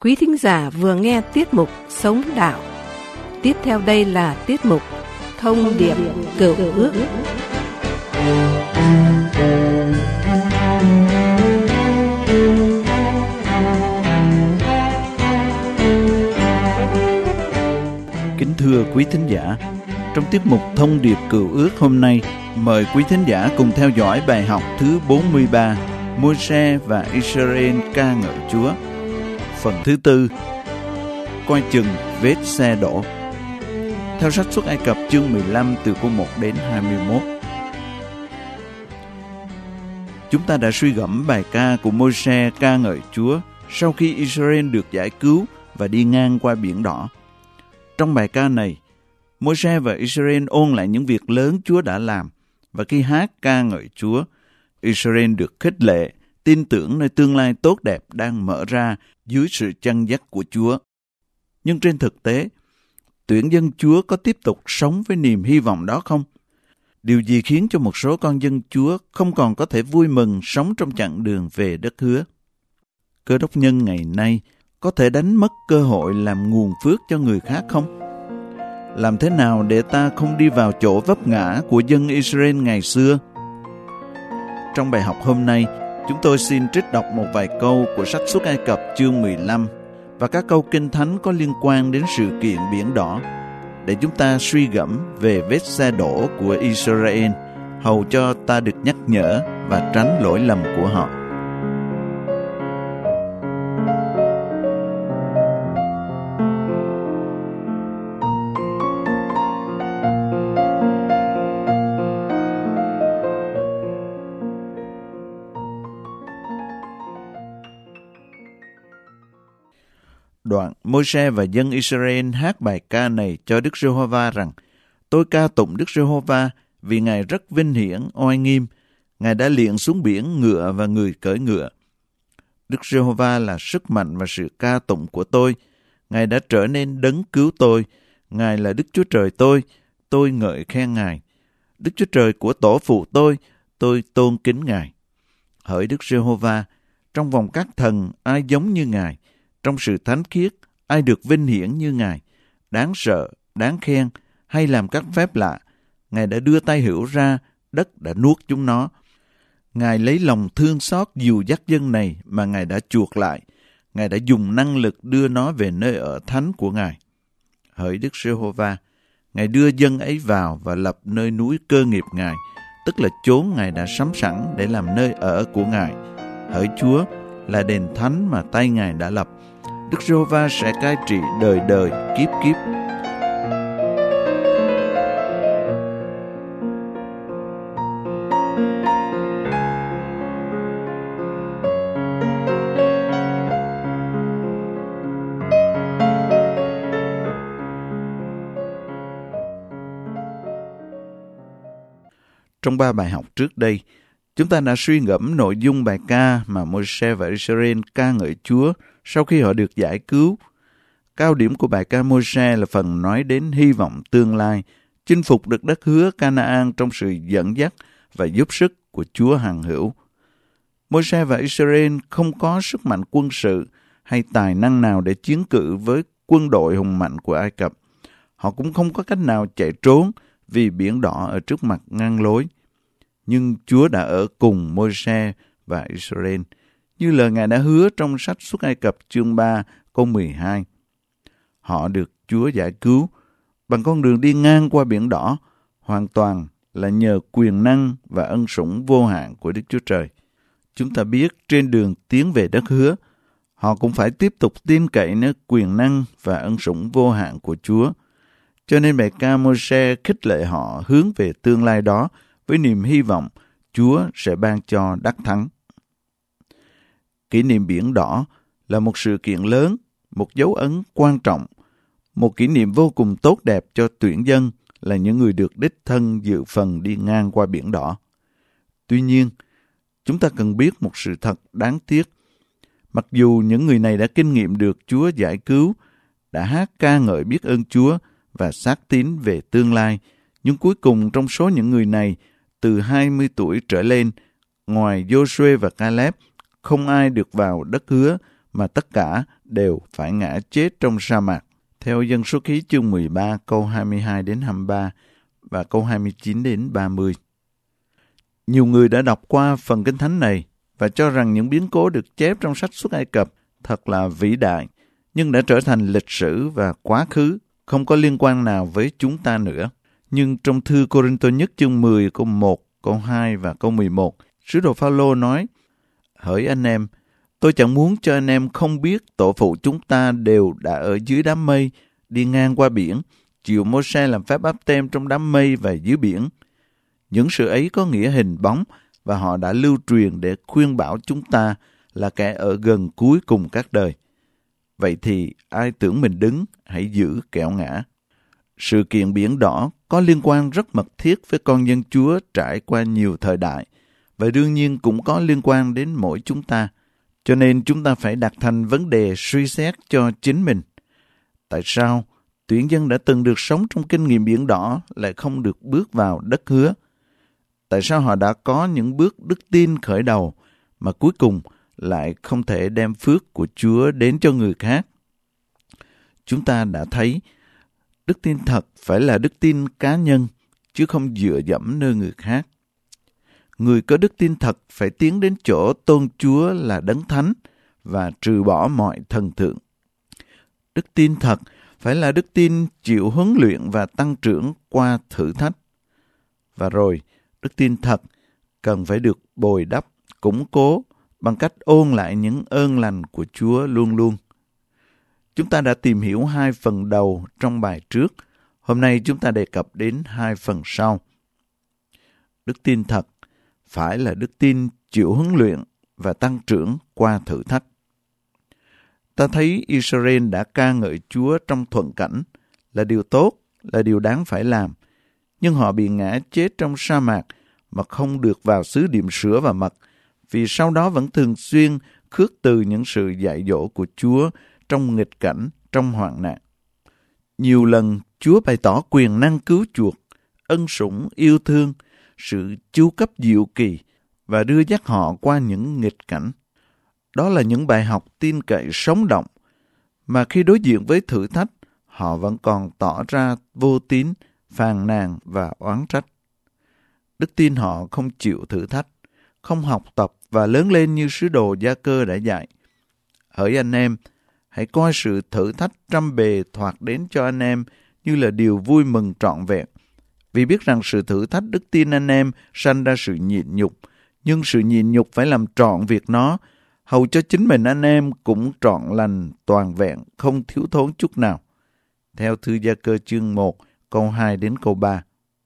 Quý thính giả vừa nghe tiết mục Sống Đạo. Tiếp theo đây là tiết mục Thông điệp Cựu Ước. Kính thưa quý thính giả, trong tiết mục Thông điệp Cựu Ước hôm nay, mời quý thính giả cùng theo dõi bài học thứ 43, Môi-se và Israel ca ngợi Chúa. Phần thứ tư, coi chừng vết xe đổ. Theo sách Xuất Ai Cập chương 15 từ câu 1 đến 21. Chúng ta đã suy gẫm bài ca của Môi-se ca ngợi Chúa sau khi Israel được giải cứu và đi ngang qua biển đỏ. Trong bài ca này, Môi-se và Israel ôn lại những việc lớn Chúa đã làm, và khi hát ca ngợi Chúa, Israel được khích lệ, tin tưởng nơi tương lai tốt đẹp đang mở ra dưới sự chăn dắt của Chúa. Nhưng trên thực tế, tuyển dân Chúa có tiếp tục sống với niềm hy vọng đó không? Điều gì khiến cho một số con dân Chúa không còn có thể vui mừng sống trong chặng đường về đất hứa? Cơ đốc nhân ngày nay có thể đánh mất cơ hội làm nguồn phước cho người khác không? Làm thế nào để ta không đi vào chỗ vấp ngã của dân Israel ngày xưa? Trong bài học hôm nay, chúng tôi xin trích đọc một vài câu của sách Xuất Ai Cập chương 15 và các câu kinh thánh có liên quan đến sự kiện biển đỏ để chúng ta suy gẫm về vết xe đổ của Israel, hầu cho ta được nhắc nhở và tránh lỗi lầm của họ. Đoạn Môi-se và dân Israel hát bài ca này cho Đức Giê-hô-va rằng: Tôi ca tụng Đức Giê-hô-va vì Ngài rất vinh hiển, oai nghiêm. Ngài đã liệng xuống biển ngựa và người cưỡi ngựa. Đức Giê-hô-va là sức mạnh và sự ca tụng của tôi. Ngài đã trở nên đấng cứu tôi. Ngài là Đức Chúa Trời tôi ngợi khen Ngài. Đức Chúa Trời của tổ phụ tôi tôn kính Ngài. Hỡi Đức Giê-hô-va, trong vòng các thần ai giống như Ngài? Trong sự thánh khiết, ai được vinh hiển như Ngài? Đáng sợ, đáng khen, hay làm các phép lạ. Ngài đã đưa tay hữu ra, đất đã nuốt chúng nó. Ngài lấy lòng thương xót dìu dắt dân này mà Ngài đã chuộc lại. Ngài đã dùng năng lực đưa nó về nơi ở thánh của Ngài. Hỡi Đức Giê-hô-va, Ngài đưa dân ấy vào và lập nơi núi cơ nghiệp Ngài, tức là chốn Ngài đã sắm sẵn để làm nơi ở của Ngài. Hỡi Chúa, là đền thánh mà tay Ngài đã lập. Đức Giê-hô-va sẽ cai trị đời đời kiếp kiếp. Trong 3 bài học trước đây, chúng ta đã suy ngẫm nội dung bài ca mà Môi-se và Israel ca ngợi Chúa sau khi họ được giải cứu. Cao điểm của bài ca Môi-se là phần nói đến hy vọng tương lai, chinh phục được đất hứa Ca-na-an trong sự dẫn dắt và giúp sức của Chúa hằng hữu. Môi-se và Israel không có sức mạnh quân sự hay tài năng nào để chiến cự với quân đội hùng mạnh của Ai Cập. Họ cũng không có cách nào chạy trốn vì biển đỏ ở trước mặt ngăn lối. Nhưng Chúa đã ở cùng Môi-se và Israel, như lời Ngài đã hứa trong sách Xuất Ai Cập chương 3 câu 12. Họ được Chúa giải cứu bằng con đường đi ngang qua biển đỏ, hoàn toàn là nhờ quyền năng và ân sủng vô hạn của Đức Chúa Trời. Chúng ta biết trên đường tiến về đất hứa, họ cũng phải tiếp tục tin cậy nơi quyền năng và ân sủng vô hạn của Chúa. Cho nên bài ca Môi-se khích lệ họ hướng về tương lai đó với niềm hy vọng Chúa sẽ ban cho đắc thắng. Kỷ niệm biển đỏ là một sự kiện lớn, một dấu ấn quan trọng, một kỷ niệm vô cùng tốt đẹp cho tuyển dân là những người được đích thân dự phần đi ngang qua biển đỏ. Tuy nhiên, chúng ta cần biết một sự thật đáng tiếc. Mặc dù những người này đã kinh nghiệm được Chúa giải cứu, đã hát ca ngợi biết ơn Chúa và xác tín về tương lai, nhưng cuối cùng trong số những người này, từ 20 tuổi trở lên, ngoài Giô-suê và Ca-lép, không ai được vào đất hứa mà tất cả đều phải ngã chết trong sa mạc. Theo Dân Số Ký chương 13 câu 22 đến 23 và câu 29 đến 30. Nhiều người đã đọc qua phần Kinh Thánh này và cho rằng những biến cố được chép trong sách Xuất Ai Cập thật là vĩ đại, nhưng đã trở thành lịch sử và quá khứ, không có liên quan nào với chúng ta nữa. Nhưng trong thư Cô-rinh-tô nhất chương 10 câu 1, câu 2 và câu 11, sứ đồ Phao-lô nói: Hỡi anh em, tôi chẳng muốn cho anh em không biết tổ phụ chúng ta đều đã ở dưới đám mây, đi ngang qua biển, chịu Mô-se làm phép báp têm trong đám mây và dưới biển. Những sự ấy có nghĩa hình bóng và họ đã lưu truyền để khuyên bảo chúng ta là kẻ ở gần cuối cùng các đời. Vậy thì ai tưởng mình đứng, hãy giữ kẻo ngã. Sự kiện Biển Đỏ có liên quan rất mật thiết với con dân Chúa trải qua nhiều thời đại, và đương nhiên cũng có liên quan đến mỗi chúng ta. Cho nên chúng ta phải đặt thành vấn đề suy xét cho chính mình. Tại sao tuyển dân đã từng được sống trong kinh nghiệm Biển Đỏ lại không được bước vào đất hứa? Tại sao họ đã có những bước đức tin khởi đầu mà cuối cùng lại không thể đem phước của Chúa đến cho người khác? Chúng ta đã thấy đức tin thật phải là đức tin cá nhân, chứ không dựa dẫm nơi người khác. Người có đức tin thật phải tiến đến chỗ tôn Chúa là Đấng Thánh và trừ bỏ mọi thần tượng. Đức tin thật phải là đức tin chịu huấn luyện và tăng trưởng qua thử thách. Và rồi, đức tin thật cần phải được bồi đắp, củng cố bằng cách ôn lại những ơn lành của Chúa luôn luôn. Chúng ta đã tìm hiểu 2 phần đầu trong bài trước. Hôm nay chúng ta đề cập đến 2 phần sau. Đức tin thật phải là đức tin chịu huấn luyện và tăng trưởng qua thử thách. Ta thấy Israel đã ca ngợi Chúa trong thuận cảnh là điều tốt, là điều đáng phải làm. Nhưng họ bị ngã chết trong sa mạc mà không được vào xứ điềm sữa và mật, vì sau đó vẫn thường xuyên khước từ những sự dạy dỗ của Chúa trong nghịch cảnh, trong hoạn nạn. Nhiều lần Chúa bày tỏ quyền năng cứu chuộc, ân sủng, yêu thương, sự chu cấp diệu kỳ và đưa dắt họ qua những nghịch cảnh. Đó là những bài học tin cậy sống động, mà khi đối diện với thử thách, họ vẫn còn tỏ ra vô tín, phàn nàn và oán trách. Đức tin họ không chịu thử thách, không học tập và lớn lên như sứ đồ Gia-cơ đã dạy. Hỡi anh em, hãy coi sự thử thách trăm bề thoạt đến cho anh em như là điều vui mừng trọn vẹn. Vì biết rằng sự thử thách đức tin anh em sanh ra sự nhịn nhục, nhưng sự nhịn nhục phải làm trọn việc nó, hầu cho chính mình anh em cũng trọn lành, toàn vẹn, không thiếu thốn chút nào. Theo thư Gia-cơ chương 1, câu 2 đến câu 3.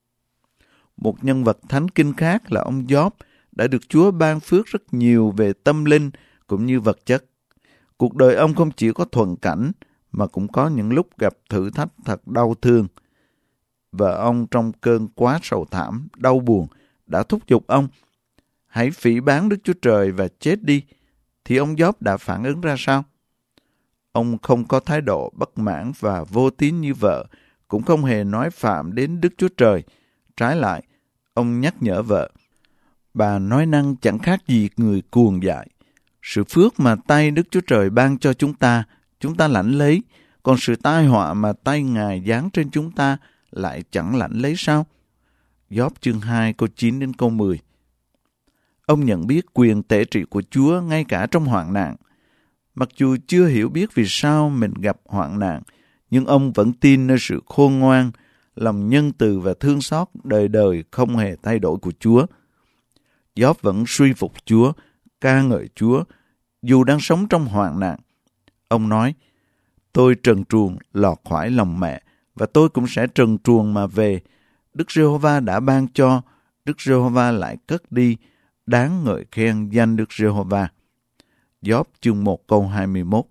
Một nhân vật thánh kinh khác là ông Gióp đã được Chúa ban phước rất nhiều về tâm linh cũng như vật chất. Cuộc đời ông không chỉ có thuận cảnh, mà cũng có những lúc gặp thử thách thật đau thương. Vợ ông trong cơn quá sầu thảm, đau buồn, đã thúc giục ông: hãy phỉ báng Đức Chúa Trời và chết đi. Thì ông Gióp đã phản ứng ra sao? Ông không có thái độ bất mãn và vô tín như vợ, cũng không hề nói phạm đến Đức Chúa Trời. Trái lại, ông nhắc nhở vợ: bà nói năng chẳng khác gì người cuồng dại. Sự phước mà tay Đức Chúa Trời ban cho chúng ta lãnh lấy, còn sự tai họa mà tay Ngài giáng trên chúng ta lại chẳng lãnh lấy sao? Gióp chương 2 câu 9 đến câu 10. Ông nhận biết quyền tể trị của Chúa ngay cả trong hoạn nạn. Mặc dù chưa hiểu biết vì sao mình gặp hoạn nạn, nhưng ông vẫn tin nơi sự khôn ngoan, lòng nhân từ và thương xót đời đời không hề thay đổi của Chúa. Gióp vẫn suy phục Chúa, ca ngợi Chúa, dù đang sống trong hoạn nạn. Ông nói: tôi trần truồng lọt khỏi lòng mẹ, và tôi cũng sẽ trần truồng mà về. Đức Giê-hô-va đã ban cho, Đức Giê-hô-va lại cất đi, đáng ngợi khen danh Đức Giê-hô-va. Gióp chương 1 câu 21.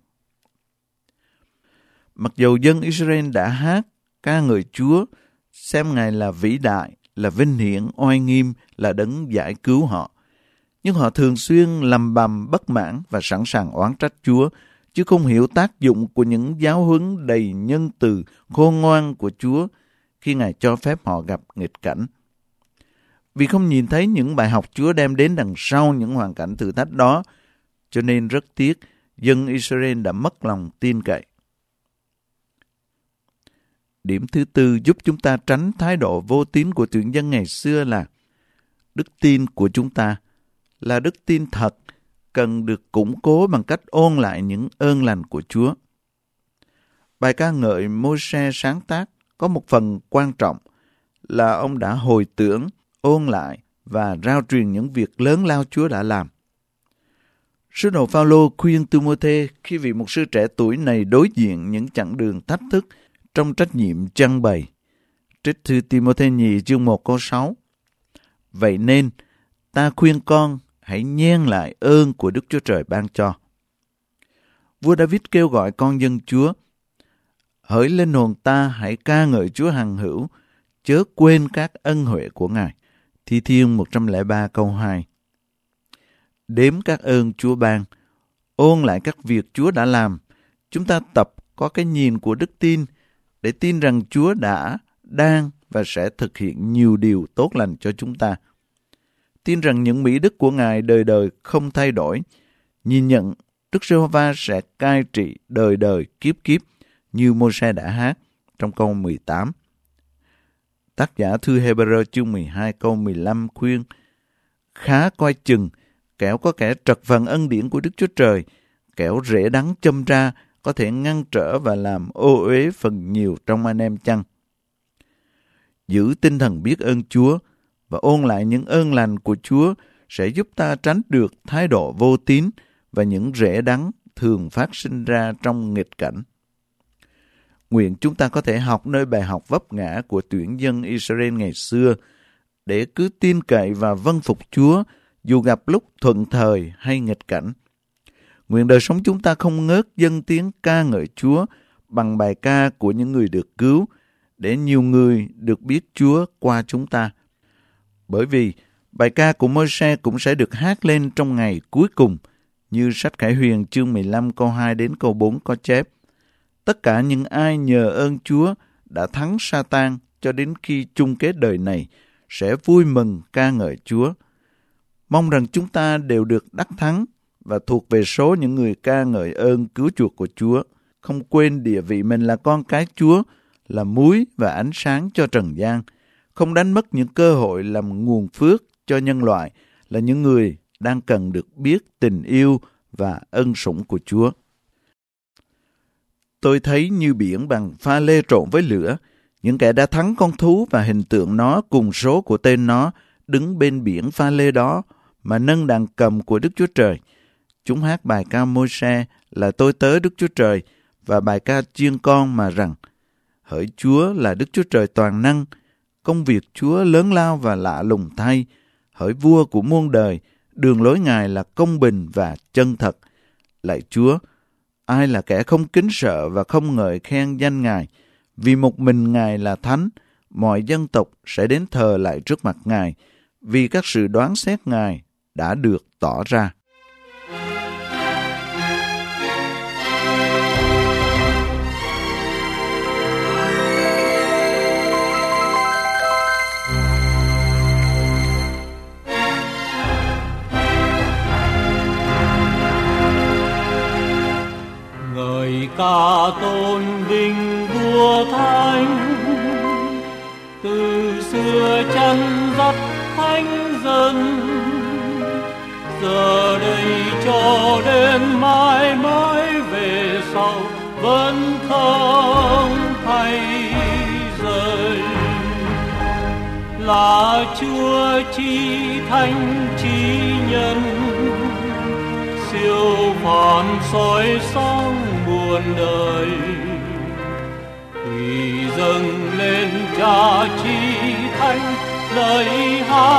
Mặc dầu dân Israel đã hát, ca ngợi Chúa, xem Ngài là vĩ đại, là vinh hiển, oai nghiêm, là đấng giải cứu họ, nhưng họ thường xuyên lầm bầm bất mãn và sẵn sàng oán trách Chúa, chứ không hiểu tác dụng của những giáo huấn đầy nhân từ, khôn ngoan của Chúa khi Ngài cho phép họ gặp nghịch cảnh. Vì không nhìn thấy những bài học Chúa đem đến đằng sau những hoàn cảnh thử thách đó, cho nên rất tiếc, dân Israel đã mất lòng tin cậy. Điểm thứ tư giúp chúng ta tránh thái độ vô tín của tuyển dân ngày xưa là đức tin của chúng ta là đức tin thật, cần được củng cố bằng cách ôn lại những ơn lành của Chúa. Bài ca ngợi Môi-se sáng tác có một phần quan trọng là ông đã hồi tưởng, ôn lại và rao truyền những việc lớn lao Chúa đã làm. Sứ đồ Phao-lô khuyên Ti-mô-thê khi vị mục sư trẻ tuổi này đối diện những chặng đường thách thức trong trách nhiệm trưng bày. Trích thư Ti-mô-thê nhì chương 1 câu 6. Vậy nên, ta khuyên con hãy nhen lại ơn của Đức Chúa Trời ban cho. Vua David kêu gọi con dân Chúa, hỡi linh hồn ta hãy ca ngợi Chúa hằng hữu, chớ quên các ân huệ của Ngài. Thi Thiên 103 câu 2. Đếm các ơn Chúa ban, ôn lại các việc Chúa đã làm. Chúng ta tập có cái nhìn của đức tin để tin rằng Chúa đã, đang và sẽ thực hiện nhiều điều tốt lành cho chúng ta. Tin rằng những mỹ đức của Ngài đời đời không thay đổi. Nhìn nhận Đức Giê-hô-va sẽ cai trị đời đời kiếp kiếp như Môi-se đã hát trong câu 18. Tác giả thư Hê-bơ-rơ chương 12 câu 15 khuyên, khá coi chừng, kẻo có kẻ trật phần ân điển của Đức Chúa Trời, kẻo rễ đắng châm ra có thể ngăn trở và làm ô uế phần nhiều trong anh em chăng. Giữ tinh thần biết ơn Chúa và ôn lại những ơn lành của Chúa sẽ giúp ta tránh được thái độ vô tín và những rễ đắng thường phát sinh ra trong nghịch cảnh. Nguyện chúng ta có thể học nơi bài học vấp ngã của tuyển dân Israel ngày xưa để cứ tin cậy và vâng phục Chúa dù gặp lúc thuận thời hay nghịch cảnh. Nguyện đời sống chúng ta không ngớt dâng tiếng ca ngợi Chúa bằng bài ca của những người được cứu để nhiều người được biết Chúa qua chúng ta. Bởi vì bài ca của Môi-se cũng sẽ được hát lên trong ngày cuối cùng, như sách Khải Huyền chương 15 câu 2 đến câu 4 có chép. Tất cả những ai nhờ ơn Chúa đã thắng Sa-tan cho đến khi chung kết đời này sẽ vui mừng ca ngợi Chúa. Mong rằng chúng ta đều được đắc thắng và thuộc về số những người ca ngợi ơn cứu chuộc của Chúa, không quên địa vị mình là con cái Chúa, là muối và ánh sáng cho trần gian, không đánh mất những cơ hội làm nguồn phước cho nhân loại, là những người đang cần được biết tình yêu và ân sủng của Chúa. Tôi thấy như biển bằng pha lê trộn với lửa, những kẻ đã thắng con thú và hình tượng nó cùng số của tên nó đứng bên biển pha lê đó mà nâng đàn cầm của Đức Chúa Trời. Chúng hát bài ca Môi-se là tôi tớ Đức Chúa Trời và bài ca chiên con mà rằng, hỡi Chúa là Đức Chúa Trời toàn năng, công việc Chúa lớn lao và lạ lùng thay, hỡi vua của muôn đời, đường lối Ngài là công bình và chân thật. Lạy Chúa, ai là kẻ không kính sợ và không ngợi khen danh Ngài, vì một mình Ngài là thánh, mọi dân tộc sẽ đến thờ lại trước mặt Ngài, vì các sự đoán xét Ngài đã được tỏ ra. Ngợi ca tôn vinh vua thánh, từ xưa chân dắt thánh dân, giờ đây cho đến mãi mãi về sau vẫn không thay rời. Là Chúa chí thánh chí nhân, siêu phàm soi sáng muôn đời. Quỳ dâng lên Cha chí thánh, lời hát